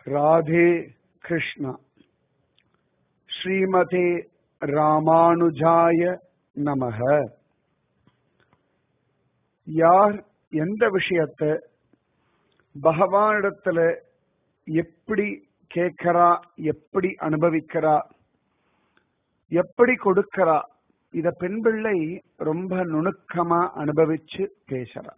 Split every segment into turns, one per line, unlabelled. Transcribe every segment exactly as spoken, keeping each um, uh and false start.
ராதே கிருஷ்ணா. ஸ்ரீமதே ராமானுஜாய நமக. யார் எந்த விஷயத்தை பகவானிடத்துல எப்படி கேட்கிறா, எப்படி அனுபவிக்கிறா, எப்படி கொடுக்கிறா, இத பெண் பிள்ளை ரொம்ப நுணுக்கமா அனுபவிச்சு பேசுறா.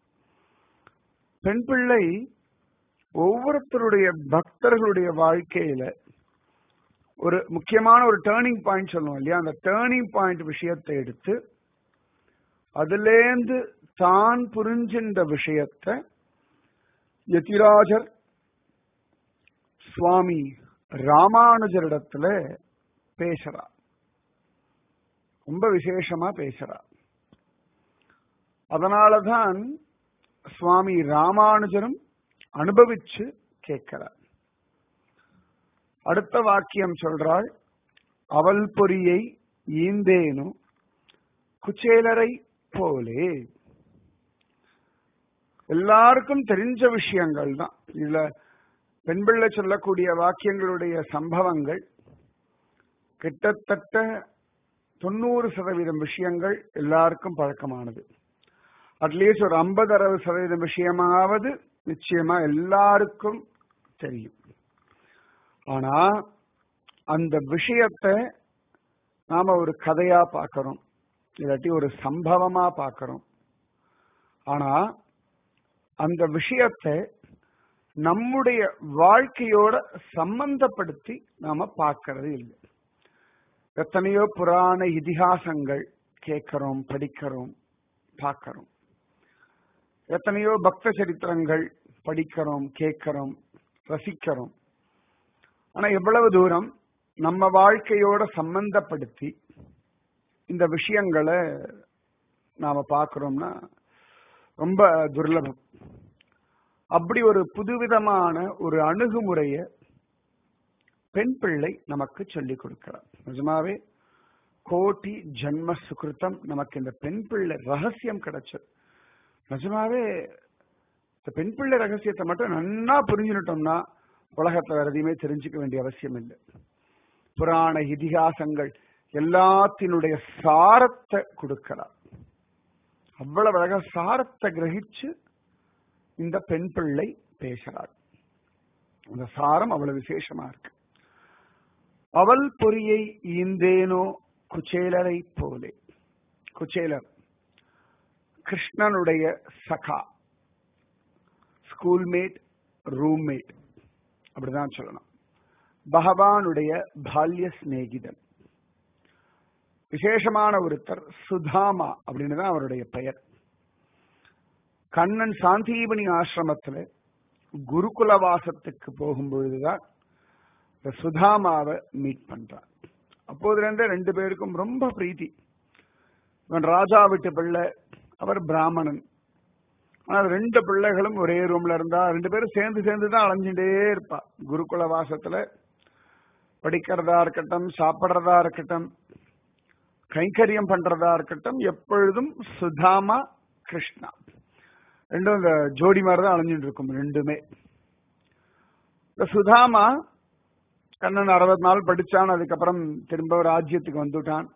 பெண் பிள்ளை ஒவ்வொருத்தருடைய பக்தர்களுடைய வாழ்க்கையில ஒரு முக்கியமான ஒரு டேர்னிங் பாயிண்ட் சொல்லுவோம் இல்லையா, அந்த டேர்னிங் பாயிண்ட் விஷயத்தை எடுத்து அதுலேருந்து தான் புரிஞ்சின்ற விஷயத்தை யதிராஜர் சுவாமி ராமானுஜரிடத்துல பேசுறா. ரொம்ப விசேஷமா பேசுறா. அதனாலதான் சுவாமி ராமானுஜரும் அனுபவிச்சு கேட்கிறார். அடுத்த வாக்கியம் சொல்றாள், அவள் பொறியை ஈந்தேனும் குச்சேலரை போலே. எல்லாருக்கும் தெரிஞ்ச விஷயங்கள் தான் இதுல பெண் பிள்ளை சொல்லக்கூடிய வாக்கியங்களுடைய சம்பவங்கள். கிட்டத்தட்ட தொண்ணூறு சதவீதம் விஷயங்கள் எல்லாருக்கும் பழக்கமானது. அட்லீஸ்ட் ஒரு ஐம்பது அறுபது சதவீதம் விஷயமாவது நிச்சயமா எல்லாருக்கும் தெரியும். ஆனா அந்த விஷயத்தை நாம ஒரு கதையா பார்க்கிறோம், இல்லாட்டி ஒரு சம்பவமா பார்க்கிறோம். ஆனா அந்த விஷயத்தை நம்முடைய வாழ்க்கையோட சம்பந்தப்படுத்தி நாம பார்க்கறது இல்லை. எத்தனையோ புராண இதிகாசங்கள் கேட்கிறோம், படிக்கிறோம், பார்க்கிறோம். எத்தனையோ பக்த சரித்திரங்கள் படிக்கிறோம், கேட்கிறோம், ரசிக்கிறோம். ஆனா எவ்வளவு தூரம் நம்ம வாழ்க்கையோட சம்பந்தப்படுத்தி இந்த விஷயங்களை நாம பார்க்கிறோம்னா ரொம்ப துர்லபம். அப்படி ஒரு புதுவிதமான ஒரு அணுகுமுறைய பெண் பிள்ளை நமக்கு சொல்லிக் கொடுக்கிறார். நிஜமாவே கோட்டி ஜன்ம சுகிருத்தம் நமக்கு இந்த பெண் பிள்ளை ரகசியம் கிடைச்சது. நிஜமாவே இந்த பெண் பிள்ளை ரகசியத்தை மட்டும் நன்னா புரிஞ்சுட்டோம்னா உலகத்தை வேற எதையுமே தெரிஞ்சுக்க வேண்டிய அவசியம் இல்லை. புராண இதிகாசங்கள் எல்லாத்தினுடைய சாரத்தை கொடுக்கிறார். அவ்வளவு அழகா சாரத்தை கிரகிச்சு இந்த பெண் பிள்ளை பேசுறாள். அந்த சாரம் அவ்வளவு விசேஷமா இருக்கு. அவள் பொறியை ஈந்தேனோ குச்சேலரை போலே. குச்சேலர் கிருஷ்ணனுடைய சகா, ஸ்கூல்மேட், ரூம்மேட் அப்படிதான் சொல்லணும். பகவானுடைய பால்ய சிநேகிதன். விசேஷமான ஒருத்தர் சுதாமா அப்படின்னு தான் அவருடைய பெயர். கண்ணன் சாந்தீபனி ஆசிரமத்துல குருகுலவாசத்துக்கு போகும்பொழுதுதான் சுதாமாவை மீட் பண்றார். அப்போதுல இருந்தே ரெண்டு பேருக்கும் ரொம்ப பிரீத்தி. இவன் ராஜா வீட்டு பிள்ளை, அவர் பிராமணன். ஆனால் ரெண்டு பிள்ளைகளும் ஒரே ரூம்ல இருந்தா ரெண்டு பேரும் சேர்ந்து சேர்ந்து தான் அலைஞ்சுட்டே இருப்பா. குருகுல வாசத்துல படிக்கிறதா இருக்கட்டும், சாப்பிட்றதா இருக்கட்டும், கைங்கரியம் பண்றதா இருக்கட்டும், எப்பொழுதும் சுதாமா கிருஷ்ணா ரெண்டும் இந்த ஜோடி மாதிரிதான் அலைஞ்சிட்டு இருக்கும் ரெண்டுமே. இந்த சுதாமா கண்ணன் அறுபது நாள் படிச்சான். அதுக்கப்புறம் திரும்ப ராஜ்யத்துக்கு வந்துட்டான்.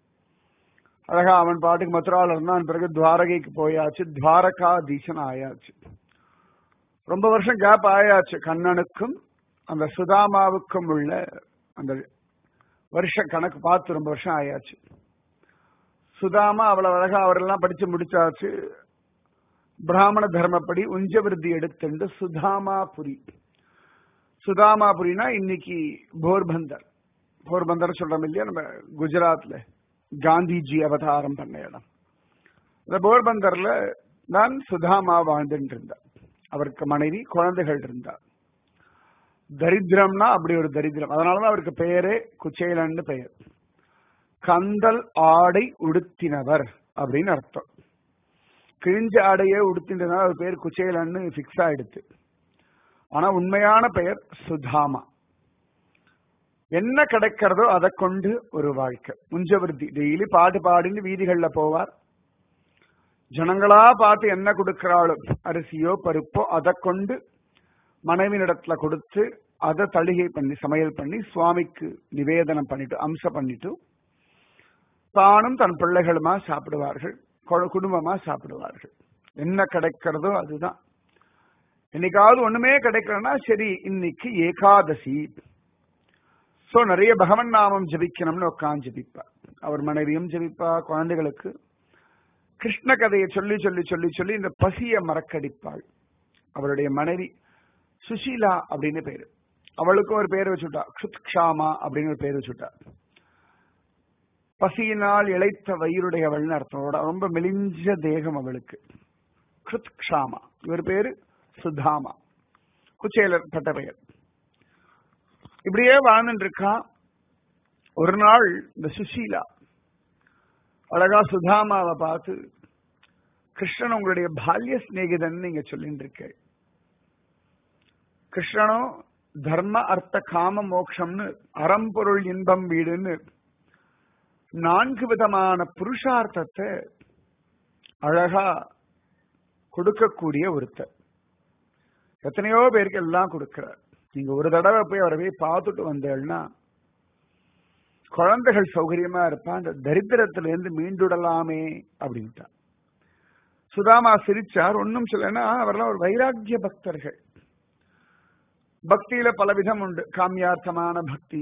அழகா அவன் பாட்டுக்கு மதுரால இருந்தான். பிறகு துவாரகைக்கு போயாச்சு, துவாரகாதீசன் ஆயாச்சு. ரொம்ப வருஷம் கேப் ஆயாச்சு கண்ணனுக்கும் அந்த சுதாமாவுக்கும் உள்ள அந்த வருஷ கணக்கு பார்த்து ரொம்ப வருஷம் ஆயாச்சு. சுதாமா அவ்வளவு அழகா அவரெல்லாம் படிச்சு முடிச்சாச்சு. பிராமண தர்மப்படி உஞ்சவிருத்தி எடுத்துண்டு சுதாமாபுரி. சுதாமாபுரினா இன்னைக்கு போர்பந்தர். போர்பந்தர் சொல்றோம் இல்லையா, நம்ம குஜராத்ல காந்திஜி அவதாரம் பண்ண இடம். இந்த போர்பந்தர்ல தான் சுதாமா வாழ்ந்துட்டு இருந்தார். அவருக்கு மனைவி, குழந்தைகள் இருந்தார். தரித்திரம்னா அப்படி ஒரு தரித்திரம். அதனாலதான் அவருக்கு பெயரே குச்சேலன்னு பெயர். கந்தல் ஆடை உடுத்தினவர் அப்படின்னு அர்த்தம். கிழிஞ்ச ஆடையே உடுத்தின்றதுனால அவர் பேர் குச்சேலன்னு பிக்ஸ் ஆயிடுச்சு. ஆனா உண்மையான பெயர் சுதாமா. என்ன கிடைக்கிறதோ அதை கொண்டு ஒரு வாழ்க்கை. முஞ்சவிருத்தி டெய்லி பாட்டு பாடின்னு வீதிகள்ல போவார். ஜனங்களா பார்த்து என்ன கொடுக்கிறாளோ, அரிசியோ பருப்போ, அதை கொண்டு மனைவியிடத்துல கொடுத்து அதை தளிகை பண்ணி சமையல் பண்ணி சுவாமிக்கு நிவேதனம் பண்ணிட்டு அம்ச பண்ணிட்டு தானும் தன் பிள்ளைகளுமா சாப்பிடுவார்கள், குடும்பமா சாப்பிடுவார்கள். என்ன கிடைக்கிறதோ அதுதான். என்னைக்காவது ஒண்ணுமே கிடைக்கலன்னா சரி இன்னைக்கு ஏகாதசி, சோ நிறைய பகவன் நாமம் ஜபிக்கணும்னு உட்காந்து ஜபிப்பா. அவர் மனைவியும் ஜபிப்பா. குழந்தைகளுக்கு கிருஷ்ண கதையை சொல்லி சொல்லி சொல்லி சொல்லி இந்த பசிய மறக்கடிப்பாள். அவருடைய மனைவி சுஷீலா அப்படின்னு பேரு. அவளுக்கும் ஒரு பேர் வச்சுட்டா, க்ஷுத்க்ஷாமா அப்படின்னு ஒரு பேர் வச்சுட்டா. பசியினால் இழைத்த வயிறுடையவள்னு அர்த்தம். ரொம்ப மெலிஞ்ச தேகம் அவளுக்கு. க்ஷுத்க்ஷாமா. இவர் பேரு சுதாமா, குச்சேலர் பட்ட பெயர். இப்படியே வாழ்ந்துட்டு இருக்கா. ஒரு நாள் இந்த சுஷீலா அழகா சுதாமாவை பார்த்து, கிருஷ்ணன் உங்களுடைய பால்ய சிநேகிதன் நீங்க சொல்லிட்டு இருக்க. கிருஷ்ணனும் தர்ம அர்த்த காம மோட்சம்னு அறம்பொருள் இன்பம் வீடுன்னு நான்கு விதமான புருஷார்த்தத்தை அழகா கொடுக்கக்கூடிய ஒருத்தர். எத்தனையோ பேருக்கு எல்லாம் கொடுக்கிறார். நீங்க ஒரு தடவை போய் அவரை போய் பார்த்துட்டு வந்தேன்னா குழந்தைகள் சௌகரியமா இருப்பா, அந்த தரித்திரத்திலிருந்து மீண்டுடலாமே அப்படின்ட்டா. சுதாமா சிரிச்சார். ஒன்னும் சொல்லனா, அவரெல்லாம் ஒரு வைராக்கிய பக்தர்கள். பக்தியில பலவிதம் உண்டு. காமியார்த்தமான பக்தி,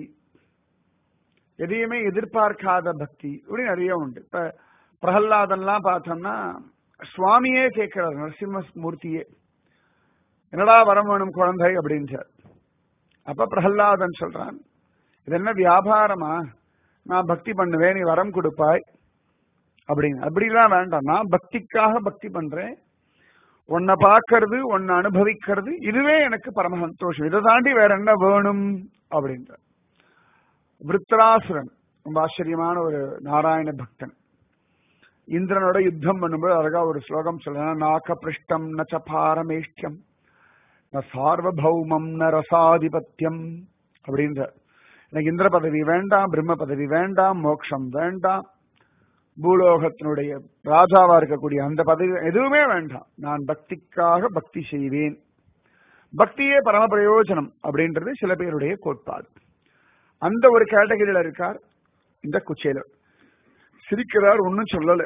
எதையுமே எதிர்பார்க்காத பக்தி, இப்படி நிறைய உண்டு. இப்ப பிரகல்லாதன்லாம் பார்த்தோம்னா சுவாமியே கேட்கிறார், நரசிம்மூர்த்தியே என்னடா வரம் வேணும் குழந்தை அப்படின்றார். அப்ப பிரகல்லாதன் சொல்றான், இது என்ன வியாபாரமா, நான் பக்தி பண்ணுவேன், நீ வரம் கொடுப்பாய் அப்படின்னு. அப்படிலாம் வேண்டாம், நான் பக்திக்காக பக்தி பண்றேன், உன்னை பார்க்கறது உன்னை அனுபவிக்கிறது இதுவே எனக்கு பரம சந்தோஷம், இதை தாண்டி வேற என்ன வேணும் அப்படின்ற. விருத்ராசுரன் ரொம்ப ஆச்சரியமான ஒரு நாராயண பக்தன். இந்திரனோட யுத்தம் பண்ணும்போது அழகா ஒரு ஸ்லோகம் சொல்ல, நாக பிருஷ்டம் நச்ச பாரமேஷ்டியம் ந சார்வபௌமம் ந ரசாதிபத்தியம் அப்படின்ற. எனக்கு இந்திர பதவி வேண்டாம், பிரம்ம பதவி வேண்டாம், மோட்சம் வேண்டாம், பூலோகத்தினுடைய ராஜாவா இருக்கக்கூடிய அந்த பதவி எதுவுமே வேண்டாம், நான் பக்திக்காக பக்தி செய்வேன், பக்தியே பரம பிரயோஜனம் அப்படின்றது சில பேருடைய கோட்பாடு. அந்த ஒரு கேட்டகரியில இருக்கார் இந்த குச்சேலர். சிரிக்கிறார், ஒன்னும் சொல்லல.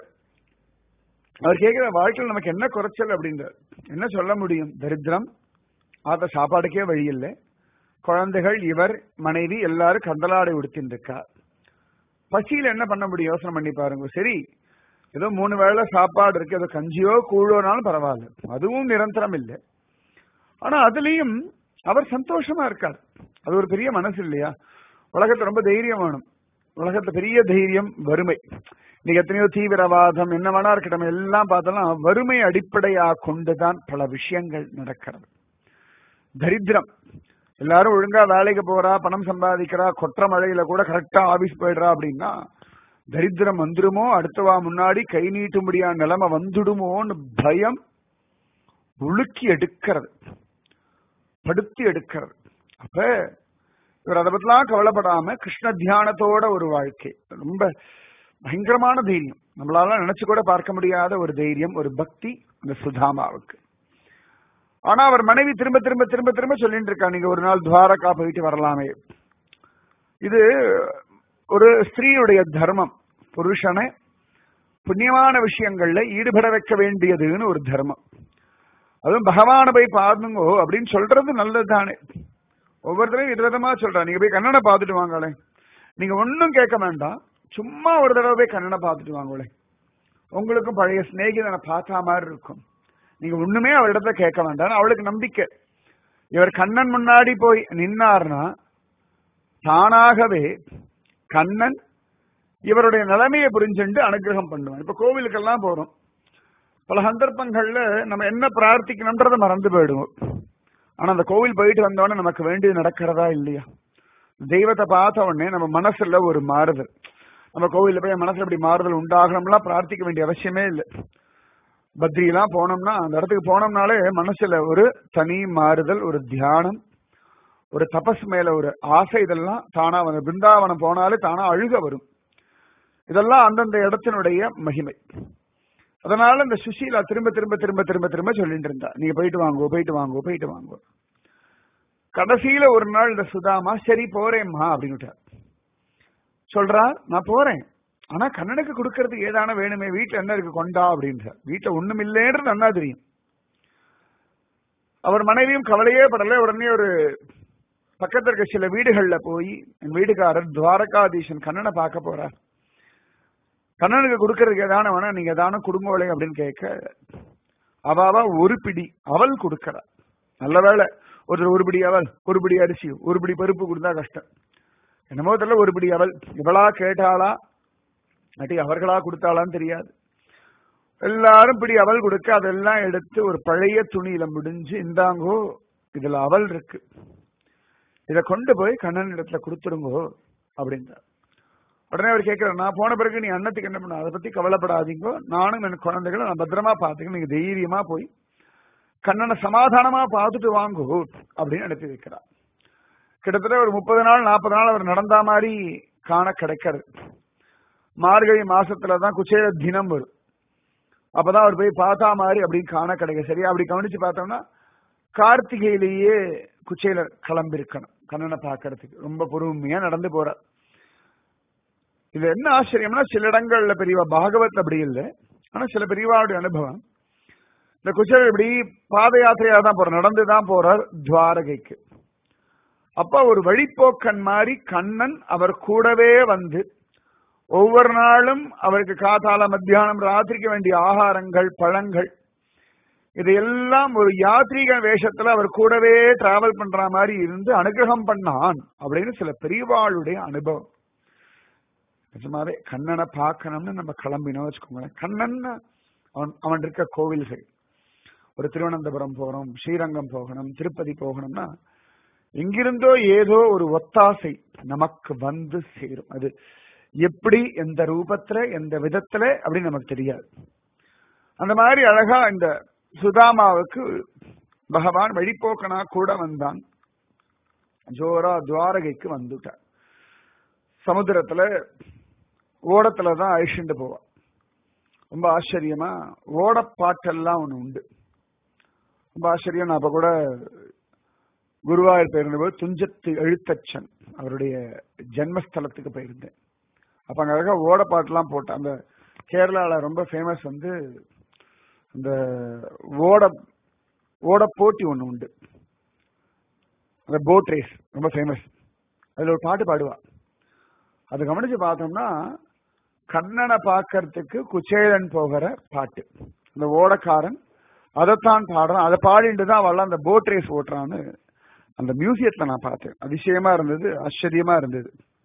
அவர் கேட்கிற வாழ்க்கையில் நமக்கு என்ன குறைச்சல் அப்படின்றார். என்ன சொல்ல முடியும், தரித்திரம், ஆத்த சாப்பாடுக்கே வழி இல்லை, குழந்தைகள், இவர் மனைவி எல்லாரும் கந்தலாடை உடுத்தின்னு இருக்கா. பசியில என்ன பண்ண முடியும், யோசனை பண்ணி பாருங்க. சரி ஏதோ மூணு வேளை சாப்பாடு இருக்கு, ஏதோ கஞ்சியோ கூழோனாலும் பரவாயில்ல, அதுவும் நிரந்தரம் இல்லை. ஆனா அதுலயும் அவர் சந்தோஷமா இருக்கார். அது ஒரு பெரிய மனசு இல்லையா. உலகத்துல ரொம்ப தைரியம் வேணும். உலகத்துல பெரிய தைரியம் வறுமை. இன்னைக்கு எத்தனையோ தீவிரவாதம் என்ன வேணா இருக்கட்டும், எல்லாம் பார்த்தோம்னா வறுமை அடிப்படையா கொண்டுதான் பல விஷயங்கள் நடக்கிறது. தரித்திரம், எல்லாரும் ஒழுங்கா வேலைக்கு போறா, பணம் சம்பாதிக்கிறா, கொற்ற மழையில கூட கரெக்டா ஆபீஸ் போயிடுறா அப்படின்னா தரித்திரம் வந்துடுமோ, அடுத்தவா முன்னாடி கை நீட்டும்படியான நிலைமை வந்துடுமோன்னு பயம் உலுக்கி எடுக்கிறது, படுத்தி எடுக்கிறது. அப்ப இவர் அதை பத்திலாம் கவலைப்படாம கிருஷ்ண தியானத்தோட ஒரு வாழ்க்கை, ரொம்ப பயங்கரமான தைரியம், நம்மளால நினைச்சு கூட பார்க்க முடியாத ஒரு தைரியம், ஒரு பக்தி இந்த சுதாமாவுக்கு. ஆனா அவர் மனைவி திரும்ப திரும்ப திரும்ப திரும்ப சொல்லிட்டு இருக்கா, நீங்க ஒரு நாள் துவாரகா போயிட்டு வரலாமே. இது ஒரு ஸ்திரீயுடைய தர்மம். புருஷனை புண்ணியமான விஷயங்கள்ல ஈடுபட வைக்க வேண்டியதுன்னு ஒரு தர்மம். அதுவும் பகவான போய் பாருங்கோ அப்படின்னு சொல்றது நல்லதுதானே. ஒவ்வொருத்தரையும் விதவிதமா சொல்றா, நீங்க போய் கண்ணனை பார்த்துட்டு வாங்களே, நீங்க ஒன்னும் கேட்க வேண்டாம், சும்மா ஒரு தடவை போய் கண்ணனை பார்த்துட்டு வாங்களே, உங்களுக்கும் பழைய சிநேகிதனை பார்த்தா மாதிரி இருக்கும். நீங்க ஒண்ணுமே அவரிடத்த கேட்க வேண்டாம். அவளுக்கு நம்பிக்கை, இவர் கண்ணன் முன்னாடி போய் நின்னார்னா தானாகவே கண்ணன் இவருடைய நிலைமையை புரிஞ்சுட்டு அனுகிரகம் பண்ணுவான். இப்ப கோவிலுக்கெல்லாம் போறோம், பல சந்தர்ப்பங்கள்ல நம்ம என்ன பிரார்த்திக்கணும்ன்றத மறந்து போயிடுவோம். ஆனா அந்த கோவில் போயிட்டு வந்தோடனே நமக்கு வேண்டியது நடக்கிறதா இல்லையா. தெய்வத்தை பார்த்த உடனே நம்ம மனசுல ஒரு மாறுதல், நம்ம கோவில்ல போய் மனசுல இப்படி மாறுதல் உண்டாகணும்லாம் பிரார்த்திக்க வேண்டிய அவசியமே இல்லை. பத்ரியெல்லாம் போனோம்னா அந்த இடத்துக்கு போனோம்னாலே மனசுல ஒரு தனி மாறுதல், ஒரு தியானம், ஒரு தபஸ் மேல ஒரு ஆசை, இதெல்லாம் தானா வந்து பிருந்தாவனம் போனாலே தானா அழுக வரும். இதெல்லாம் அந்தந்த இடத்தினுடைய மகிமை. அதனால இந்த சுஷீலா திரும்ப திரும்ப திரும்ப திரும்ப திரும்ப சொல்லிட்டு இருந்தா, நீங்க போயிட்டு வாங்கோ போயிட்டு வாங்கோ போயிட்டு வாங்கோ. கடைசியில ஒரு நாள் இந்த சுதாமா சரி போறேம்மா அப்படின்னு சொல்றா. நான் போறேன், ஆனா கண்ணனுக்கு கொடுக்கறதுக்கு ஏதான வேணுமே, வீட்டுல என்ன இருக்கு கொண்டா அப்படின்ற. வீட்டுல ஒண்ணும் இல்லைன்றது நல்லா தெரியும். அவர் மனைவியும் கவலையே படல. உடனே ஒரு பக்கத்துல இருக்க சில வீடுகள்ல போய் என் வீட்டுக்காரர் துவாரகாதீசன் கண்ணனை பார்க்க போறார், கண்ணனுக்கு கொடுக்கறதுக்கு ஏதான வேணா நீங்க ஏதான குடும்பங்களே அப்படின்னு கேட்க அவாவா ஒரு பிடி அவள் கொடுக்கறா. நல்ல வேலை ஒரு ஒரு பிடி அவள், ஒரு பிடி அரிசி, ஒரு பிடி பருப்பு கொடுத்தா கஷ்டம். என்னமோ தெரியல, ஒரு பிடி அவள் இவளா கேட்டாளா அட்டி அவர்களா கொடுத்தாளான்னு தெரியாது. எல்லாரும் பிடி அவள் கொடுக்க அதெல்லாம் எடுத்து ஒரு பழைய துணியில முடிஞ்சு இந்தாங்கோ இதுல அவள் இருக்கு, இதை கொண்டு போய் கண்ணன் இடத்துல கொடுத்துருங்கோ அப்படின்றார். உடனே அவர் கேட்கிறார், நான் போன பிறகு நீ அன்னத்துக்கு என்ன பண்ண, அதை பத்தி கவலைப்படாதீங்கோ, நானும் என் குழந்தைகளை நான் பத்திரமா பார்த்துக்க, நீங்க தைரியமா போய் கண்ணனை சமாதானமா பார்த்துட்டு வாங்கோ அப்படின்னு அனுப்பி வைக்கிறார். கிட்டத்தட்ட ஒரு முப்பது நாள் நாற்பது நாள் அவர் நடந்தா மாதிரி காண கிடைக்கிறது. மார்கழி மாசத்துலதான் குச்சேல தினம் வரும், அப்பதான் அவர் போய் பார்த்தா மாதிரி அப்படின்னு காண கிடைக்க. சரியா அப்படி கவனிச்சு பார்த்தோம்னா கார்த்திகையிலேயே குச்சேலர் கிளம்பி இருக்கணும் கண்ணனை பார்க்கறதுக்கு. ரொம்ப பொறுமையா நடந்து போறார். இது என்ன ஆச்சரியம்னா, சில இடங்கள்ல பெரியவா பாகவத் அப்படி இல்லை, ஆனா சில பெரியவாவுடைய அனுபவம் இந்த குச்சேலர் இப்படி பாத யாத்திரையா தான் போறார், நடந்துதான் போறார் துவாரகைக்கு. அப்ப ஒரு வழிப்போக்கன் மாதிரி கண்ணன் அவர் கூடவே வந்து ஒவ்வொரு நாளும் அவருக்கு காத்தால மத்தியானம் ராத்திரிக்க வேண்டிய ஆகாரங்கள் பழங்கள் இதையெல்லாம் ஒரு யாத்ரீக வேஷத்துல அவர் கூடவே டிராவல் பண்ற மாதிரி இருந்து அனுகிரகம் பண்ணான் அப்படின்னு சில பெரியவாளுடைய அனுபவம். நிஜமாவே கண்ணனை பார்க்கணும்னு நம்ம கிளம்பினோம் வச்சுக்கோங்களேன். கண்ணன் அவன் அவன் இருக்க கோவில்கள், ஒரு திருவனந்தபுரம் போகணும், ஸ்ரீரங்கம் போகணும், திருப்பதி போகணும்னா எங்கிருந்தோ ஏதோ ஒரு ஒத்தாசை நமக்கு வந்து சேரும். அது எப்படி, எந்த ரூபத்துல, எந்த விதத்துல அப்படின்னு நமக்கு தெரியாது. அந்த மாதிரி அழகா இந்த சுதாமாவுக்கு பகவான் வழிபோக்கனா கூட வந்தான். ஜோரா துவாரகைக்கு வந்துட்டார். சமுத்திரத்துல ஓடத்துலதான் அழிச்சுட்டு போவான். ரொம்ப ஆச்சரியமா ஓடப்பாட்டெல்லாம் ஒண்ணு உண்டு. ரொம்ப ஆச்சரியம். நான் அப்ப கூட குருவாயூர் போயிருந்தபோது துஞ்சத்து எழுத்தச்சன் அவருடைய ஜென்மஸ்தலத்துக்கு போயிருந்தேன். அப்ப அங்க அழகா ஓடப்பாட்டெல்லாம் போட்டேன். அந்த கேரளால ரொம்ப ஃபேமஸ் வந்து அந்த ஓட ஓட போட்டி ஒண்ணு உண்டு, அந்த போட் ரேஸ் ரொம்ப ஃபேமஸ். அதுல ஒரு பாட்டு பாடுவா. அதை கவனிச்சு பார்த்தோம்னா கண்ணனை பார்க்கறதுக்கு குச்சேலன் போகிற பாட்டு, அந்த ஓடக்காரன் அதைத்தான் பாடுறான். அதை பாடிட்டு தான் அவள் அந்த போட் ரேஸ் ஓட்டுறான்னு அந்த மியூசியத்துல நான் பார்த்தேன். அதிசயமா இருந்தது, ஆச்சரியமா இருந்தது.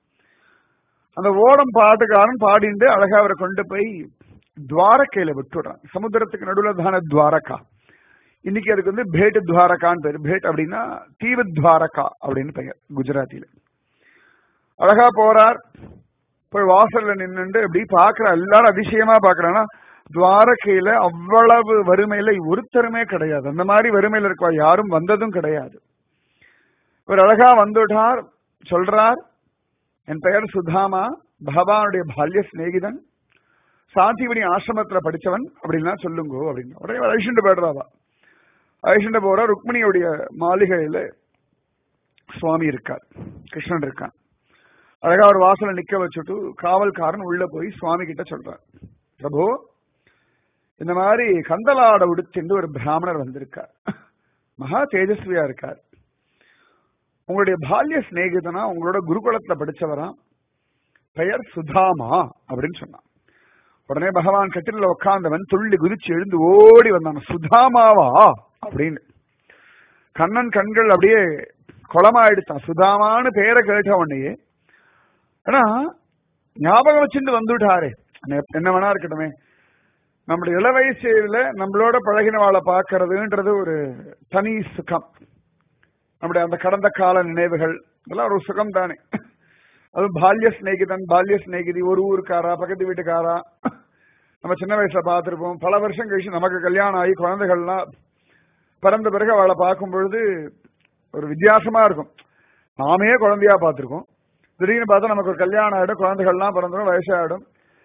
அந்த ஓடம் பாட்டுக்காரன் பாடிட்டு அழகா அவரை கொண்டு போய் துவாரகையில விட்டுடுறான். சமுத்திரத்துக்கு நடுவில் தானே துவாரகா. இன்னைக்கு அதுக்கு வந்து பேட் துவாரகான்னு பேரு. பேட் அப்படின்னா தீவு துவாரகா அப்படின்னு பெயர் குஜராத்தில. அழகா போறார், போய் வாசல்ல நின்று இப்படி பாக்குற எல்லாரும் அதிசயமா பாக்குறான்னா துவாரகையில அவ்வளவு வறுமையில ஒருத்தருமே கிடையாது. அந்த மாதிரி வறுமையில இருக்கா யாரும் வந்ததும் கிடையாது. இவர் அழகா வந்துட்டார், சொல்றார், என் பெயர் சுதாமா, பகவானுடைய பால்ய சிநேகிதன், சாந்திவனி ஆசிரமத்துல படிச்சவன் அப்படின்னா சொல்லுங்கோ அப்படின்னு. உடனே அழிச்சுட்டு போயிடுறாவா. அழிச்சுட்டு போற ருக்மிணியுடைய மாளிகையில சுவாமி இருக்கார், கிருஷ்ணன் இருக்கான். அழகா ஒரு வாசல நிக்க வச்சுட்டு காவல்காரன் உள்ள போய் சுவாமி கிட்ட சொல்றார், பிரபு இந்த மாதிரி கந்தலாட உடுத்தின்று ஒரு பிராமணர் வந்திருக்கார், மகா தேஜஸ்வியா இருக்கார், உங்களுடைய பால்ய சிநேகிதனா, உங்களோட குருகுலத்துல படிச்சவரா, பெயர் சுதாமா அப்படின்னு சொன்னான். உடனே பகவான் கட்டில உட்கார்ந்தவன் துள்ளி குதிச்சு எழுந்து ஓடி வந்தான். சுதாமாவா அப்படின்னு கண்ணன் கண்கள் அப்படியே குளமாயிடுச்சான். சுதாமான்னு பெயரை கேட்ட உடனே ஆனா ஞாபகம் வச்சுட்டு வந்துட்டாரே, என்ன வேணா இருக்கட்டுமே, நம்முடைய இள வயசுல நம்மளோட பழகினவாளை பார்க்கறதுன்றது ஒரு தனி சுகம். நம்முடைய அந்த கடந்த கால நினைவுகள் இதெல்லாம் ஒரு சுகம் தானே. அதுவும் பால்ய சிநேகிதன், பால்ய சிநேகிதி, ஒரு ஊருக்காரா, பக்கத்து வீட்டுக்காரா, நம்ம சின்ன வயசுல பார்த்திருப்போம். பல வருஷம் கழிச்சு நமக்கு கல்யாணம் ஆகி குழந்தைகள்லாம் பிறந்த பிறகு அவளை பார்க்கும் பொழுது ஒரு வித்தியாசமா இருக்கும். நாமே குழந்தையா பார்த்திருக்கோம், திடீர்னு பார்த்தா நமக்கு ஒரு கல்யாணம் ஆயிடும், குழந்தைகள்லாம் பிறந்துடும், வயசாயிடும்.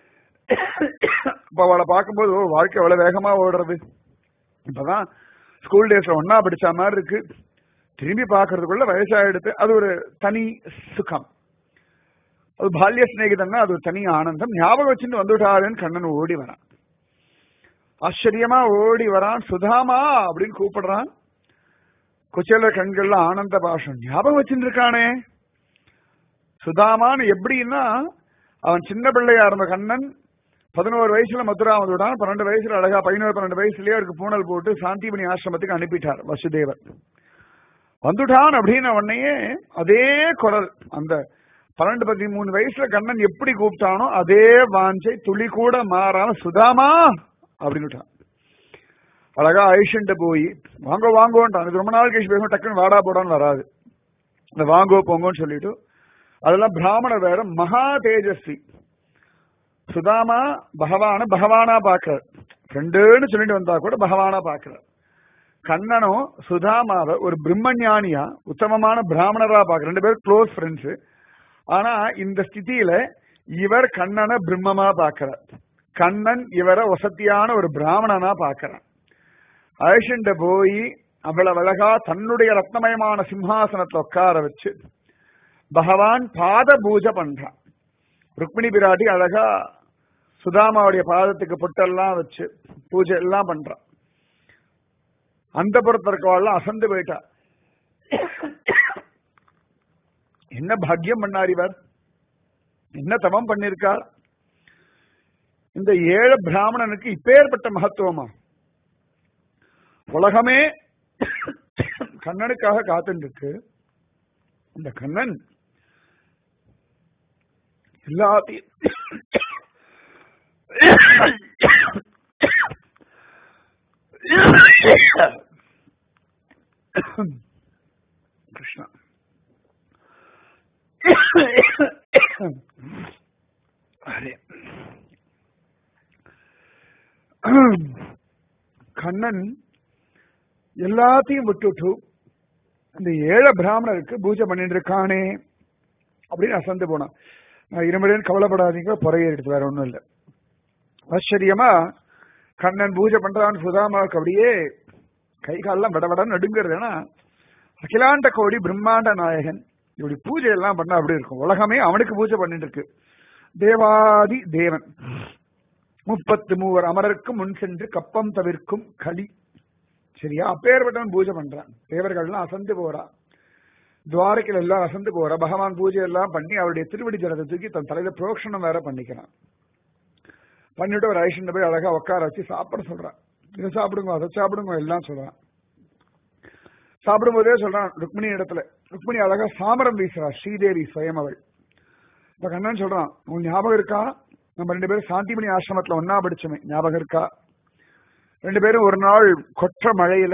இப்ப அவளை பார்க்கும்போது ஓ வாழ்க்கை அவ்வளவு வேகமா ஓடுறது. இப்பதான் ஸ்கூல் டேஸ்ல ஒன்னா படிச்ச மாதிரி இருக்கு, திரும்பி பார்க்கறதுக்குள்ள வயசாயிடுத்து. அது ஒரு தனி சுகம். அது பால்ய சிநேகிதன்னா அது ஒரு தனி ஆனந்தம். ஞாபகம் வச்சுட்டு வந்துட்டாருன்னு கண்ணன் ஓடி வரான். ஆச்சரியமா ஓடி வரான். சுதாமா அப்படின்னு கூப்பிடுறான். குச்சேல கண்கள்ல ஆனந்த பாஷம். ஞாபகம் வச்சுட்டு இருக்கானே சுதாமான்னு. எப்படின்னா அவன் சின்ன பிள்ளையா இருந்த கண்ணன் பதினோரு வயசுல மதுரா வந்துவிட்டான். பன்னெண்டு வயசுல அழகா பதினோரு பன்னெண்டு வயசுலயே அவருக்கு பூனல் போட்டு சாந்திமணி ஆசிரமத்துக்கு அனுப்பிட்டார் வசுதேவர். வந்துட்டான் அப்படின்னு உடனேயே அதே குரல், அந்த பன்னெண்டு பதிமூணு வயசுல கண்ணன் எப்படி கூப்பிட்டானோ அதே வாஞ்சை துளி கூட மாறாம சுதாமா அப்படின்னு அழகா ஐஷன்ட்டு போய் வாங்க வாங்கோன்ட்டான். இது ரொம்ப நாள் கழிச்சு பேசுவோம். டக்குன்னு வாடா போடான்னு வராது. இந்த வாங்கோ போங்கன்னு சொல்லிட்டு அதெல்லாம் பிராமண வேற மகா தேஜஸ்வி. சுதாமா பகவான பகவானா பாக்குறார். ரெண்டுன்னு சொல்லிட்டு வந்தா கூட பகவானா பாக்குறார். கண்ணனும் சுதாமாவை ஒரு பிரம்மஞானியா உத்தமமான பிராமணரா பாக்குற. ரெண்டு பேரும் க்ளோஸ் ஃப்ரெண்ட்ஸ். ஆனா இந்த ஸ்திதியில இவர் கண்ணனை பிரம்மமா பாக்கிறார். கண்ணன் இவரை வசத்தியான ஒரு பிராமணனா பாக்கிறார். அழிச்சுண்ட போய் அவ்வளவு அழகா தன்னுடைய ரத்னமயமான சிம்ஹாசனத்தை உட்கார வச்சு பகவான் பாத பூஜை பண்றான். ருக்மிணி பிராட்டி அழகா சுதாமாவுடைய பாதத்துக்கு பொட்டெல்லாம் வச்சு பூஜை எல்லாம் பண்றான். அந்த புறத்திற்கெல்லாம் அசந்து போயிட்டா. என்ன பாக்கியம் பண்ணார் இவர், என்ன தவம் பண்ணிருக்கார். இந்த ஏழு பிராமணனுக்கு இப்பேற்பட்ட மகத்துவமா? உலகமே கண்ணனுக்காக காத்துட்டு இருக்கு. இந்த கண்ணன் எல்லாத்தையும் கிருஷ்ணா அரே கண்ணன் எல்லாத்தையும் விட்டுட்டு இந்த ஏழை பிராமணருக்கு பூஜை பண்ணிட்டு இருக்கானே அப்படின்னு அசந்து போனான். நான் இருமலேன்னு கவலைப்படாதீங்க, புறைய எடுத்து வேற ஒன்றும் இல்லை. ஆச்சரியமா கண்ணன் பூஜை பண்றான்னு சுதாமாவுக்கு அப்படியே கை காலெல்லாம் விடவிடன்னு நடுங்கிறது. ஏன்னா அகிலாண்ட கோடி பிரம்மாண்ட நாயகன் இப்படி பூஜை எல்லாம் பண்ணா அப்படி இருக்கும். உலகமே அவனுக்கு பூஜை பண்ணிட்டு இருக்கு. தேவாதி தேவன் முப்பத்து மூவர் அமரருக்கும் முன் சென்று கப்பம் தவிர்க்கும் களி. சரியா? அப்பேற்பட்டவன் பூஜை பண்றான். தேவர்கள்லாம் அசந்து போறா. துவாரகையில் எல்லாம் அசந்து போறா. பகவான் பூஜை எல்லாம் பண்ணி அவருடைய திருவடி ஜலத்தை தூக்கி தன் தலையில புரோக்ஷணம் வேற பண்ணிக்கிறான். பண்ணிட்டு ஒரு ஐஷன் போய் அழகா உட்கார வச்சு சாப்பிட சொல்றான். இதை சாப்பிடுங்க அதை சாப்பிடுங்க எல்லாம் சொல்றான். சாப்பிடும் போதே சொல்றான் ருக்மிணி இடத்துல. ருக்மிணி அழகா சாமரம் வீசுறா. ஸ்ரீதேவி ஸ்வயம் அவள். இப்ப கண்ணன் சொல்றான், உன் ஞாபகம் இருக்கா? நம்ம ரெண்டு பேரும் சாந்திமணி ஆசிரமத்துல ஒன்னா படிச்சோமே, ஞாபகம் இருக்கா? ரெண்டு பேரும் ஒரு நாள் கொற்ற மழையில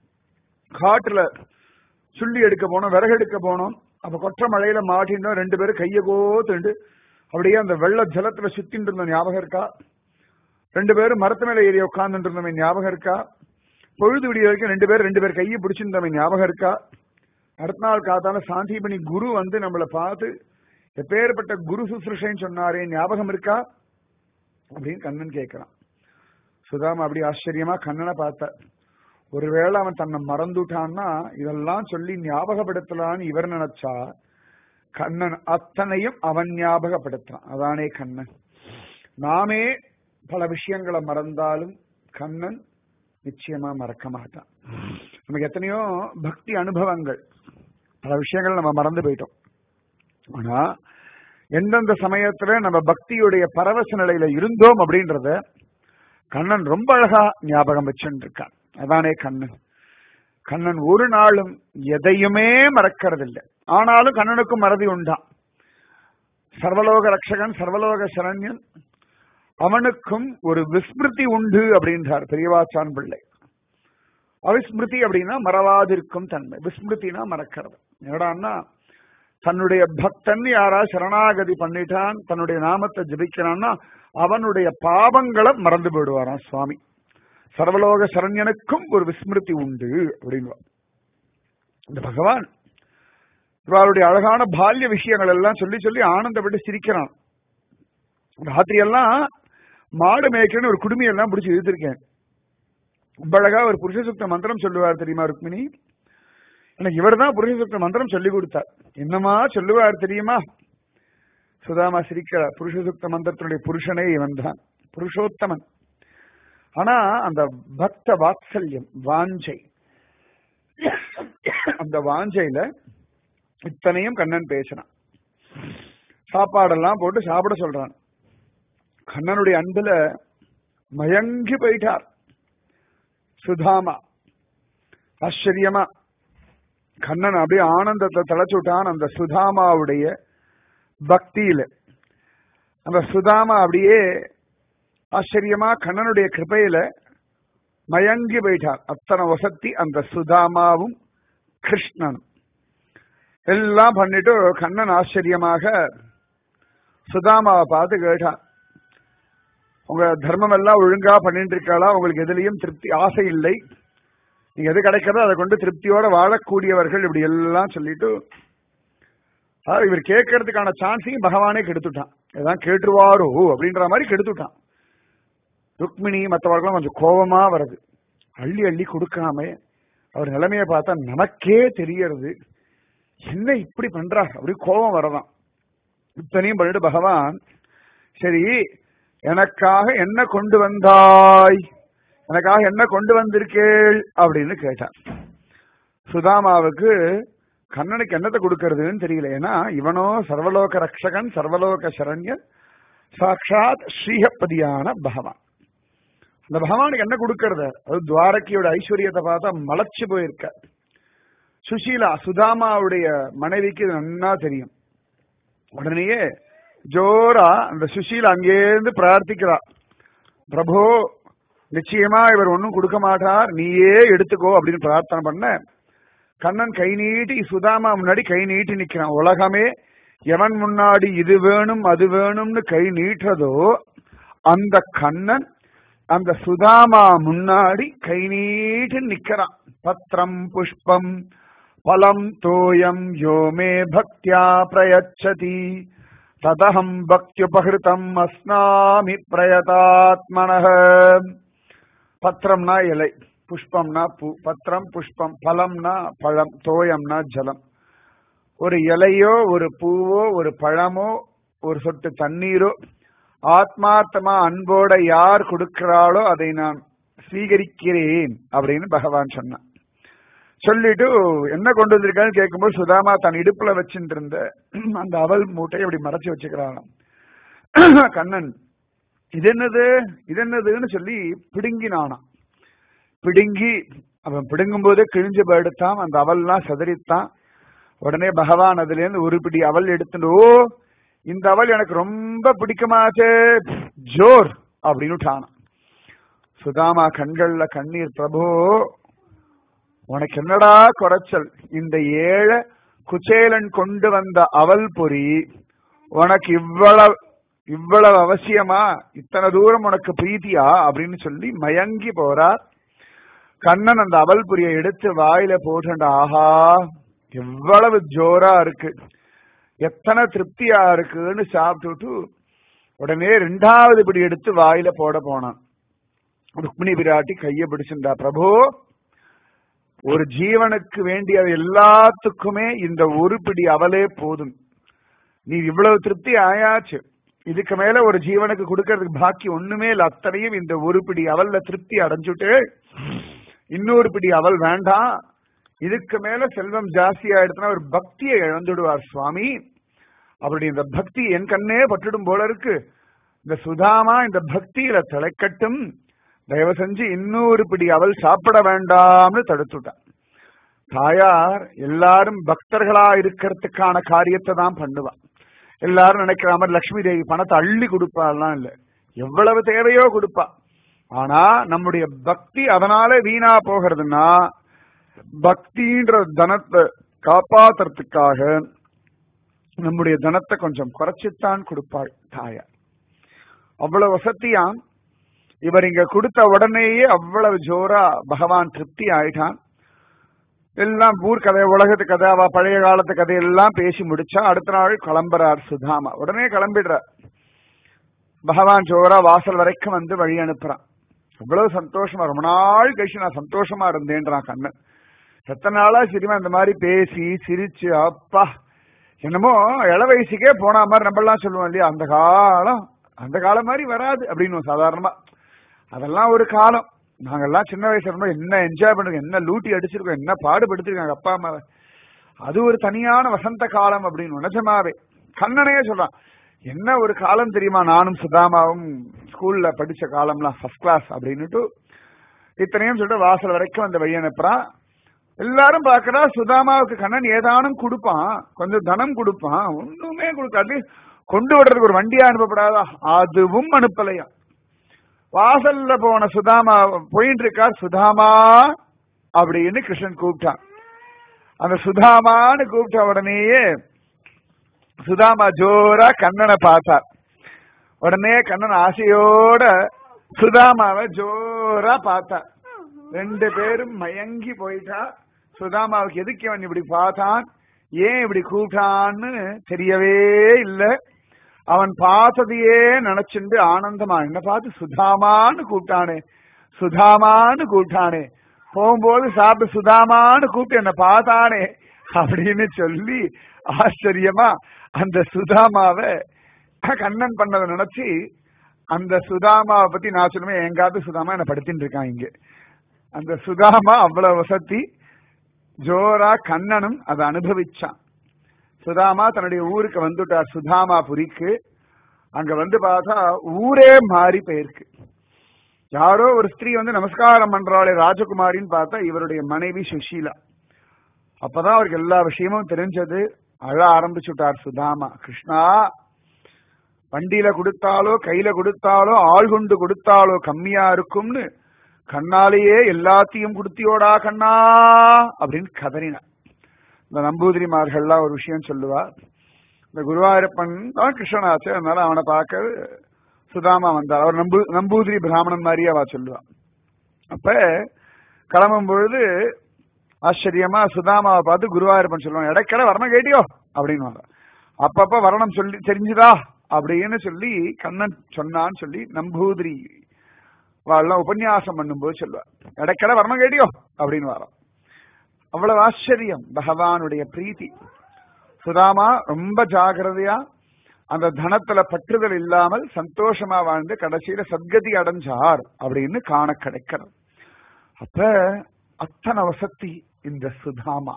காட்டுல சுள்ளி எடுக்க போனோம், விறகு எடுக்க போனோம். அப்ப கொற்ற மழையில மாட்டினோம். ரெண்டு பேரும் கைய கோத்துண்டு அப்படியே அந்த வெள்ள ஜலத்துல சுத்தின்னு இருந்தோம், ஞாபகம் இருக்கா? ரெண்டு பேரும் மரத்து மேல ஏறி உட்கார்ந்துட்டு இருந்தோமே, ஞாபகம் இருக்கா? பொழுது விடிய வரைக்கும் ரெண்டு பேரும் ரெண்டு பேர் கையை பிடிச்சிருந்தோமே, ஞாபகம் இருக்கா? அடுத்த நாள் காத்தால சாந்திமணி குரு வந்து நம்மளை பார்த்து எப்பேற்பட்ட குரு சுசுருஷைன்னு சொன்னாரே, ஞாபகம் இருக்கா அப்படின்னு கண்ணன் கேட்கிறான். சுதாமா அப்படி ஆச்சரியமா கண்ணனை பார்த்த. ஒருவேளை அவன் தன்னை மறந்துட்டான்னா இதெல்லாம் சொல்லி ஞாபகப்படுத்தலான்னு இவர் நினைச்சா கண்ணன் அத்தனையும் அவன் ஞாபகப்படுத்துறான். அதானே கண்ணன். நாமே பல விஷயங்களை மறந்தாலும் கண்ணன் நிச்சயமா மறக்க மாட்டான். நமக்கு எத்தனையோ பக்தி அனுபவங்கள், பல விஷயங்கள் நம்ம மறந்து போயிட்டோம். ஆனா எந்தெந்த சமயத்துல நம்ம பக்தியுடைய பரவச நிலையில இருந்தோம் அப்படின்றத கண்ணன் ரொம்ப அழகா ஞாபகம் வச்சுட்டு இருக்கான். அதானே கண்ணன். கண்ணன் ஒரு நாளும் எதையுமே மறக்கிறதில்லை. ஆனாலும் கண்ணனுக்கும் மறதி உண்டான். சர்வலோக ரட்சகன், சர்வலோக சரண்யன், அவனுக்கும் ஒரு விஸ்மிருதி உண்டு அப்படின்றார் பெரியவாச்சான் பிள்ளை. அவிஸ்மிருதி அப்படின்னா மறவாதிருக்கும் தன்மை, விஸ்மிருதினா மறக்கிறது. என்னடான்னா தன்னுடைய பக்தன் யாரா சரணாகதி பண்ணிட்டான், தன்னுடைய நாமத்தை ஜபிக்கிறான்னா அவனுடைய பாவங்களை மறந்து போயிடுவாராம் சுவாமி. சர்வலோக சரண்யனுக்கும் ஒரு விஸ்மிருதி உண்டு அப்படின்னு இந்த பகவான் இவருடைய அழகான பால்ய விஷயங்கள் எல்லாம் சொல்லி சொல்லி ஆனந்தப்பட்டு சிரிக்கிறான். ராத்திரி எல்லாம் மாடு மேய்க்கிறேன்னு ஒரு குடுமையெல்லாம் பிடிச்சி இழுத்திருக்கேன். ரொம்ப அழகா ஒரு புருஷ சுத்த மந்திரம் சொல்லுவார் தெரியுமா ருக்மிணி? எனக்கு இவர் தான் புருஷ சுத்த மந்திரம் சொல்லி கொடுத்தார். என்னமா சொல்லுவார் தெரியுமா? சுதாமா சிரிக்கிறார். புருஷ சுத்த மந்திரத்தினுடைய புருஷனே இவன் தான், புருஷோத்தமன். ஆனா அந்த பக்த வாத்சல்யம், வாஞ்சை, அந்த வாஞ்சையில இத்தனையும் கண்ணன் பேசினான். சாப்பாடெல்லாம் போட்டு சாப்பிட சொல்றான். கண்ணனுடைய அன்புல மயங்கி போயிட்டார் சுதாமா. ஆச்சரியமா கண்ணன் அப்படியே ஆனந்தத்தை தலைச்சுட்டான் அந்த சுதாமாவுடைய பக்தியில. அந்த சுதாமா அப்படியே ஆச்சரியமா கண்ணனுடைய கிருபையில மயங்கி போயிட்டார். அத்தனை வசத்தி அந்த சுதாமாவும் கிருஷ்ணனும். எல்லாம் பண்ணிட்டு கண்ணன் ஆச்சரியமாக சுதாமாவை பார்த்து கேட்டான், உங்க தர்மம் எல்லாம் ஒழுங்கா பண்ணிட்டு இருக்காளா? உங்களுக்கு எதுலையும் திருப்தி ஆசை இல்லை, நீங்க எது கிடைக்கிறதோ அதை கொண்டு திருப்தியோட வாழக்கூடியவர்கள், இப்படி எல்லாம் சொல்லிட்டு இவர் கேட்கறதுக்கான சான்ஸையும் பகவானே கெடுத்துட்டான். ஏதான் கேட்டுருவாரோ அப்படின்ற மாதிரி கெடுத்துட்டான். ருக்மிணி மற்றவர்களும் கொஞ்சம் கோபமா வருது. அள்ளி அள்ளி கொடுக்காம அவர் நிலைமையை பார்த்தா நமக்கே தெரியறது, என்ன இப்படி பண்றா அப்படி கோபம் வரதான். இத்தனையும் பண்ணிட்டு பகவான், சரி எனக்காக என்ன கொண்டு வந்தாய், எனக்காக என்ன கொண்டு வந்திருக்கேள் அப்படின்னு கேட்டான். சுதாமாவுக்கு கண்ணனுக்கு என்னத்தை கொடுக்கறதுன்னு தெரியல. ஏன்னா இவனோ சர்வலோக ரக்ஷகன், சர்வலோக சரண்யன், சாட்சாத் ஸ்ரீஹப்பதியான பகவான். அந்த பகவானுக்கு என்ன கொடுக்கறது? அது துவாரகையோட ஐஸ்வர்யத்தை பார்த்தா மலைச்சு போயிருக்க. சுஷீலா சுதாமாவுடைய மனைவிக்கு நன்னா தெரியும். உடனேயே ஜோரா அந்த சுஷீலா அங்கேருந்து பிரார்த்திக்கிறா, பிரபு நிச்சயமா இவர் ஒன்னும் கொடுக்க மாட்டார், நீயே எடுத்துக்கோ அப்படின்னு பிரார்த்தனை பண்ண கண்ணன் கை நீட்டி சுதாமா முன்னாடி கை நீட்டி நிக்கிறான். உலகமே எவன் முன்னாடி இது வேணும் அது வேணும்னு கை நீட்டுறதோ அந்த கண்ணன் அந்த சுதாமா முன்னாடி கை நீட்டி நிக்கிறான். பத்திரம் புஷ்பம் பலம் தோயம் யோமே பக்தியா பிரயச்சதி ததஹம் பக்தியுபகிருதம் அஸ்னாமி பிரயதாத்மனஹ. பத்திரம்னா இலை, புஷ்பம்னா பூ. பத்திரம் புஷ்பம், பழம்னா பழம், தோயம்னா ஜலம். ஒரு இலையோ ஒரு பூவோ ஒரு பழமோ ஒரு சொட்டு தண்ணீரோ ஆத்மார்த்தமா அன்போட யார் கொடுக்கிறாளோ அதை நான் ஸ்வீகரிக்கிறேன் அப்படின்னு பகவான் சொன்னான். சொல்லிட்டு என்ன கொண்டு வந்திருக்கான்னு கேட்கும்போது சுதாமா தன் இடுப்புல வச்சுட்டு இருந்த அந்த அவல் மூட்டையை அப்படி மறைச்சு வச்சுக்கிறான். கண்ணன் இது என்னது இது என்னதுன்னு சொல்லி பிடுங்கினானா. பிடுங்கி அவன் பிடுங்கும் போதே கிழிஞ்சு போயிடுத்தான், அந்த அவல்லாம் சதறித்தான். உடனே பகவான் அதுல இருந்து ஒரு பிடி அவல் எடுத்துட்டு, ஓ இந்த அவல் எனக்கு ரொம்ப பிடிக்குமாச்சே ஜோர் அப்படின்னு. சுதாமா கண்கள்ல கண்ணீர், பிரபு உனக்கு என்னடா குறைச்சல், இந்த ஏழை குச்சேலன் கொண்டு வந்த அவல் பொறி உனக்கு இவ்வளவு இவ்வளவு அவசியமா, இத்தனை தூரம் உனக்கு பிரீத்தியா அப்படின்னு சொல்லி மயங்கி போறார். கண்ணன் அந்த அவல் பொரியை எடுத்து வாயில போட்டு, ஆஹா எவ்வளவு ஜோரா இருக்கு, எத்தனை திருப்தியா இருக்குன்னு சாப்பிட்டுட்டு உடனே ரெண்டாவது பிடி எடுத்து வாயில போட போனான். ருக்மிணி பிராட்டி கைய பிடிச்சிருந்தா, பிரபு ஒரு ஜீவனுக்கு வேண்டிய எல்லாத்துக்குமே இந்த ஒரு பிடி அவலே போதும், நீ இவ்வளவு திருப்தி ஆயாச்சு, இதுக்கு மேல ஒரு ஜீவனுக்கு கொடுக்கறதுக்கு பாக்கி ஒண்ணுமே இல்லை, அத்தனையும் இந்த ஒரு பிடி அவல்ல திருப்தி அடைஞ்சுட்டு இன்னொரு பிடி அவல் வேண்டாம், இதுக்கு மேல செல்வம் ஜாஸ்தி ஆயிடுச்சுன்னா ஒரு பக்தியை இழந்துடுவார் சுவாமி, அப்படி இந்த பக்தி என் கண்ணே பட்டுடும் போல இருக்கு, இந்த சுதாமா இந்த பக்தியில தலைக்கட்டும், தயவு செஞ்சு இன்னொரு பிடி அவல் சாப்பிட வேண்டாம்னு தடுத்துட்டான். தாயார் எல்லாரும் பக்தர்களா இருக்கிறதுக்கான காரியத்தை தான் பண்ணுவான். எல்லாரும் நினைக்கிற மாதிரி லட்சுமி தேவி பணத்தை அள்ளி கொடுப்பாலாம் இல்ல, எவ்வளவு தேவையோ கொடுப்பா. ஆனா நம்முடைய பக்தி அதனால வீணா போகிறதுனா பக்தின்ற தனத்தை காப்பாத்துறதுக்காக நம்முடைய தனத்தை கொஞ்சம் குறைச்சித்தான் கொடுப்பாள் தாயார். அவ்வளவு வசதியாம். இவர் இங்க கொடுத்த உடனேயே அவ்வளவு ஜோரா பகவான் திருப்தி ஆயிட்டான். எல்லாம் ஊர் கதை, உலகத்து கதை, அவ பழைய காலத்து கதையெல்லாம் பேசி முடிச்சா அடுத்த நாள் கிளம்புறார் சுதாமா. உடனே கிளம்பிடுறார். பகவான் ஜோரா வாசல் வரைக்கும் வந்து வழி அனுப்புறான். அவ்வளவு சந்தோஷமா, ரொம்ப நாள் கழிச்சு நான் சந்தோஷமா இருந்தேன்றான் கண்ணன். எத்தனை நாளா சினிமா இந்த மாதிரி பேசி சிரிச்சு அப்பா என்னமோ இள வயசுக்கே போன மாதிரி நம்ம எல்லாம் சொல்லுவோம் இல்லையா, அந்த காலம் அந்த காலம் மாதிரி வராது அப்படின்னு சாதாரணமா. அதெல்லாம் ஒரு காலம். நாங்கெல்லாம் சின்ன வயசுல இருக்கும்போது என்ன என்ஜாய் பண்ணுறோம், என்ன லூட்டி அடிச்சிருக்கோம், என்ன பாடுபடுத்திருக்காங்க அப்பா அம்மாவை. அது ஒரு தனியான வசந்த காலம் அப்படின்னு நிஜமாவே. கண்ணனையே சொல்றான், என்ன ஒரு காலம் தெரியுமா, நானும் சுதாமாவும் ஸ்கூல்ல படிச்ச காலம்லாம் ஃபர்ஸ்ட் கிளாஸ் அப்படின்னுட்டு இத்தனையும் சொல்லிட்டு வாசல் வரைக்கும் அந்த வழி அனுப்புறான். எல்லாரும் பாக்குறா சுதாமாவுக்கு கண்ணன் ஏதானும் கொடுப்பான், கொஞ்சம் தனம் கொடுப்பான், ஒண்ணுமே கொடுக்காது. கொண்டு விடுறதுக்கு ஒரு வண்டியா அனுப்பப்படாதா, அதுவும் அனுப்பலையா. வாசல்ல போன சுதாமா போயிட்டு இருக்கார். சுதாமா அப்படின்னு கிருஷ்ணன் கூப்பிட்டான். அந்த சுதாமான்னு கூப்பிட்ட உடனேயே சுதாமா ஜோரா கண்ணனை பார்த்தார். உடனே கண்ணன் ஆசையோட சுதாமாவை ஜோரா பார்த்தார். ரெண்டு பேரும் மயங்கி போயிட்டா. சுதாமாவுக்கு எதுக்கு அவன் இப்படி பார்த்தான், ஏன் இப்படி கூப்பிட்டான்னு தெரியவே இல்லை. அவன் பார்த்ததையே நினைச்சுண்டு ஆனந்தமா என்ன பார்த்து சுதாமான்னு கூப்பிட்டானே, சுதாமான்னு கூப்பிட்டானே, போகும்போது சாப்பிட்டு சுதாமான்னு கூப்பிட்டு என்ன பார்த்தானே அப்படின்னு சொல்லி ஆச்சரியமா அந்த சுதாமாவை கண்ணன் பண்ணதை நினைச்சு அந்த சுதாமாவை பத்தி நான் சொல்லுவேன், எங்காவது சுதாமா என்ன படுத்தின்னு இருக்கான் இங்க. அந்த சுதாமா அவ்வளவு வசதி. ஜோரா கண்ணனும் அதை அனுபவிச்சான். சுதாமா தன்னுடைய ஊருக்கு வந்துட்டார், சுதாமா புரிக்கு. அங்க வந்து பார்த்தா ஊரே மாறி போயிருக்கு. யாரோ ஒரு ஸ்திரீ வந்து நமஸ்காரம் பண்றாளே ராஜகுமாரின்னு பார்த்தா இவருடைய மனைவி சுஷீலா. அப்பதான் அவருக்கு எல்லா விஷயமும் தெரிஞ்சது. அழ ஆரம்பிச்சுட்டார் சுதாமா. கிருஷ்ணா, வண்டியில கொடுத்தாலோ கையில கொடுத்தாலோ ஆள் கொண்டு கொடுத்தாலோ கம்மியா இருக்கும்னு கண்ணாலேயே எல்லாத்தையும் கொடுத்தியோடா கண்ணா அப்படின்னு கதறினார். இந்த நம்பூதிரிமார்கள்லாம் ஒரு விஷயம் சொல்லுவா, இந்த குருவாயூரப்பன் தான் கிருஷ்ணனாச்சு, அதனால அவனை பார்க்க சுதாமா வந்தார். அவர் நம்பூ நம்பூதிரி பிராமணன் மாதிரியே அவ சொல்லுவா. அப்ப கிளம்பும் பொழுது ஆச்சரியமா சுதாமாவை பார்த்து குருவாயூரப்பன் சொல்லுவான், இடைக்கடை வரணும் கேட்டியோ அப்படின்னு. அப்பப்ப வரணும் சொல்லி தெரிஞ்சுதா அப்படின்னு சொல்லி கண்ணன் சொன்னான்னு சொல்லி நம்பூதிரி வாழலாம் உபன்யாசம் பண்ணும்போது சொல்லுவார், இடைக்கடை வரணும் கேட்டியோ அப்படின்னு வரோம். அவ்வளவு ஆச்சரியம் பகவானுடைய பிரீத்தி. சுதாமா ரொம்ப ஜாகிரதையா அந்த தனத்துல பற்றுதல் இல்லாமல் சந்தோஷமா வாழ்ந்து கடைசியில சத்கதி அடைஞ்சார் அப்படின்னு காண கிடைக்கிறது. அப்ப அத்தனை வசதி இந்த சுதாமா.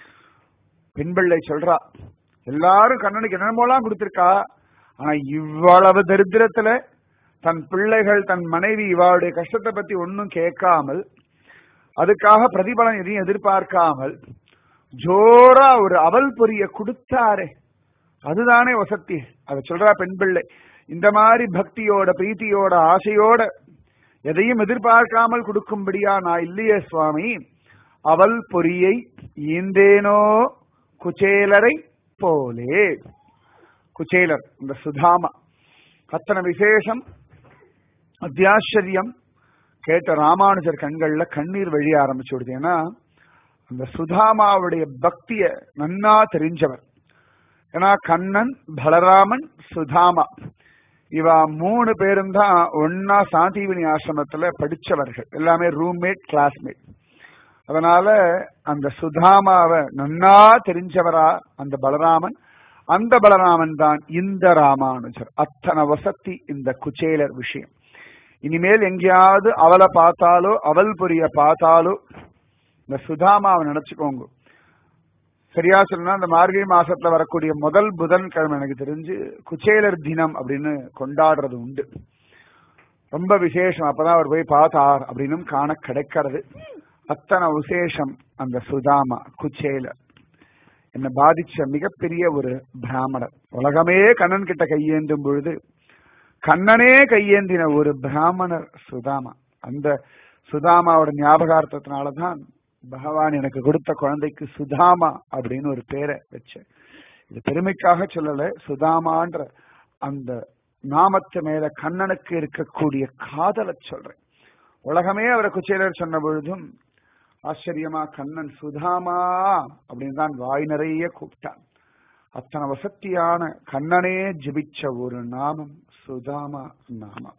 பெண்பிள்ளை சொல்றா, எல்லாரும் கண்ணனுக்கு என்னமோலாம் கொடுத்திருக்கா, ஆனா இவ்வளவு தரித்திரத்துல தன் பிள்ளைகள் தன் மனைவி இவாளுடைய கஷ்டத்தை பத்தி ஒன்னும் கேட்காமல் அதுக்காக பிரதிபலன் எதையும் எதிர்பார்க்காமல் ஜோரா ஒரு அவல் பொரிய கொடுத்தாரே, அதுதானே வசதி. அதை சொல்றா பெண் பிள்ளை. இந்த மாதிரி பக்தியோட பிரீத்தியோட ஆசையோட எதையும் எதிர்பார்க்காமல் கொடுக்கும்படியா நான் இல்லையே சுவாமி, அவல் பொரியை ஈந்தேனோ குச்சேலரை போலே. குச்சேலர் இந்த சுதாமா. அத்தனை விசேஷம் அத்தியாச்சரியம். கேட்ட ராமானுஜர் கண்கள்ல கண்ணீர் வழிய ஆரம்பிச்சு விடுது. ஏன்னா அந்த சுதாமாவுடைய பக்திய நன்னா தெரிஞ்சவர். ஏன்னா கண்ணன், பலராமன், சுதாமா இவா மூணு பேரும் தான் ஒன்னா சாந்திவினி ஆசிரமத்துல படிச்சவர்கள், எல்லாமே ரூம்மேட் கிளாஸ்மேட். அதனால அந்த சுதாமாவை நன்னா தெரிஞ்சவரா அந்த பலராமன். அந்த பலராமன் தான் இந்த ராமானுஜர். அத்தனை வசதி இந்த குச்சேலர் விஷயம். இனிமேல் எங்கேயாவது அவளை பார்த்தாலோ அவள் பொரிய பார்த்தாலோ இந்த சுதாமாவை நினைச்சுக்கோங்க. சரியா சொல்லணும்னா இந்த மார்கழி மாசத்துல வரக்கூடிய முதல் புதன்கிழமை எனக்கு தெரிஞ்சு குச்சேலர் தினம் அப்படின்னு கொண்டாடுறது உண்டு. ரொம்ப விசேஷம். அப்பதான் அவர் போய் பார்த்தார் அப்படின்னு காண கிடைக்கிறது. அத்தனை விசேஷம் அந்த சுதாமா குச்சேலர். என்னை பாதிச்ச மிகப்பெரிய ஒரு பிராமணர். உலகமே கண்ணன் கிட்ட கையேந்தும் பொழுது கண்ணனே கையேந்தின ஒரு பிராமணர் சுதாமா. அந்த சுதாமாவோட ஞாபகார்த்தத்தினாலதான் பகவான் எனக்கு கொடுத்த குழந்தைக்கு சுதாமா அப்படின்னு ஒரு பேரை வச்சேன். இது பெருமைக்காக சொல்லல, சுதாமான்ற அந்த நாமத்து மேல கண்ணனுக்கு இருக்கக்கூடிய காதலை சொல்றேன். உலகமே அவரை குச்சேலர் சொன்ன பொழுதும் ஆச்சரியமா கண்ணன் சுதாமா அப்படின்னு தான் வாய் நிறைய கூப்பிட்டான். அத்தனை வசத்தியான கண்ணனே ஜபிச்ச ஒரு நாமம் சுதாமா நாமம்.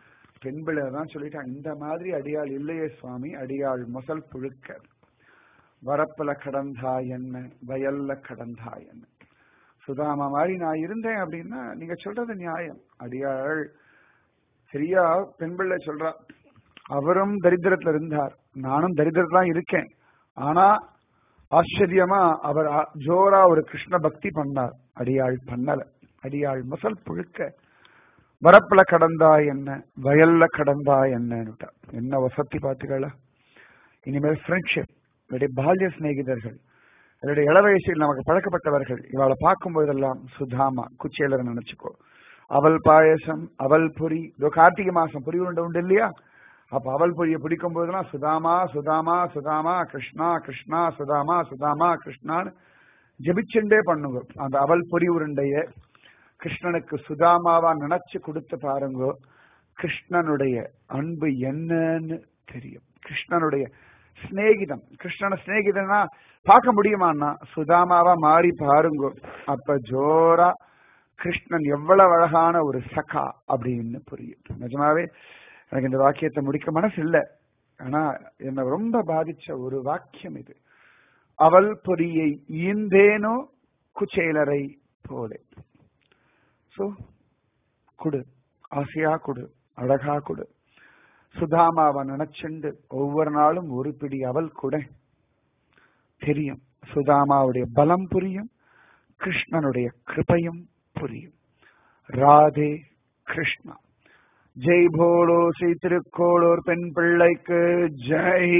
பெண்பிள்ளை தான் சொல்லிட்டான், இந்த மாதிரி அடியாள் இல்லையே சுவாமி, அடியாள் முதல் புழுக்க. வரப்புல கடந்தா என்ன, வயல்ல கடந்தா என்ன. சுதாமா மாதிரி நான் இருந்தேன் அப்படின்னா நீங்க சொல்றது நியாயம். அடியாள் சரியா பெண் பிள்ளை சொல்றா, அவரும் தரித்திரத்துல இருந்தார், நானும் தரித்திரத்துல இருக்கேன். ஆனா ஆச்சரியமா அவர் ஜோரா ஒரு கிருஷ்ண பக்தி பண்ணார். அடியாள் பண்ணல. அடியாள் மசல் புழுக்க வரப்புல கடந்தா என்ன, வயல்ல கடந்தா என்னன்னு. என்ன வசதி பார்த்துக்கல. இனிமேல் ஃப்ரெண்ட்ஷிப், என்னுடைய பால்ய சிநேகிதர்கள், என்னுடைய இளவயசில் நமக்கு பழக்கப்பட்டவர்கள், இவளை பார்க்கும் போதெல்லாம் சுதாமா குச்சேலர் நினைச்சுக்கோ. அவள் பாயசம், அவள் பொரி, இதோ கார்த்திகை மாசம் பொரி உருண்டை உண்டு இல்லையா, அப்ப அவள் பொரியை பிடிக்கும் போதெல்லாம் சுதாமா சுதாமா சுதாமா கிருஷ்ணா கிருஷ்ணா சுதாமா சுதாமா கிருஷ்ணான்னு ஜபிச்சுண்டே பண்ணுங்க. அந்த அவள் பொரி உருண்டைய கிருஷ்ணனுக்கு சுதாமாவா நினைச்சு கொடுத்து பாருங்க. கிருஷ்ணனுடைய அன்பு என்னன்னு தெரியும். கிருஷ்ணனுடைய சிநேகிதம், கிருஷ்ணன சிநேகிதனா பார்க்க முடியுமான்னா சுதாமாவா மாறி பாருங்க. அப்ப ஜோரா கிருஷ்ணன் எவ்வளவு அழகான ஒரு சகா அப்படின்னு புரியும். நிஜமாவே எனக்கு இந்த வாக்கியத்தை முடிக்க மனசு இல்லை, ஆனா என்னை ரொம்ப பாதிச்ச ஒரு வாக்கியம் இது. அவள் பொரியை ஈந்தேனோ குச்சேலரை போலே. சோ குடு, ஆசையா குடு, அழகா குடு. சுதாமாவை நினைச்சுண்டு ஒவ்வொரு நாளும் ஒரு பிடி அவள் கூட தெரியும். சுதாமாவுடைய பலம் புரியும், கிருஷ்ணனுடைய கிருபையும் புரியும். ராதே கிருஷ்ணா. ஜெய் போலோ ஸ்ரீ திருக்கோளூர் பெண் பிள்ளைக்கு ஜெய்.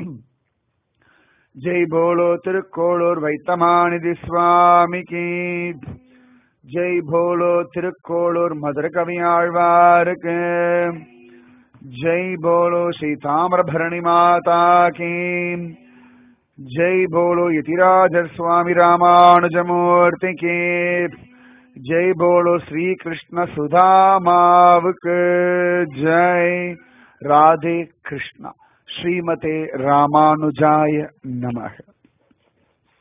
ஜெய் போலோ திருக்கோளூர் வைத்தமாநிதி சுவாமிக்கு ஜெய். போலோ திருக்கோளூர் மதுர கவியாழ்வாருக்கு ஜெய். போலோ ஸ்ரீ தாமிரபரணி மாதா கீ ஜெய். போலோ யதிராஜர் சுவாமி ராமானுஜமூர்த்தி கீ ஜெய். போலோ ஸ்ரீ கிருஷ்ண சுதாமாவுக்கு ஜெய். ராதே கிருஷ்ணா. ஸ்ரீமதே ராமானுஜாய நமः.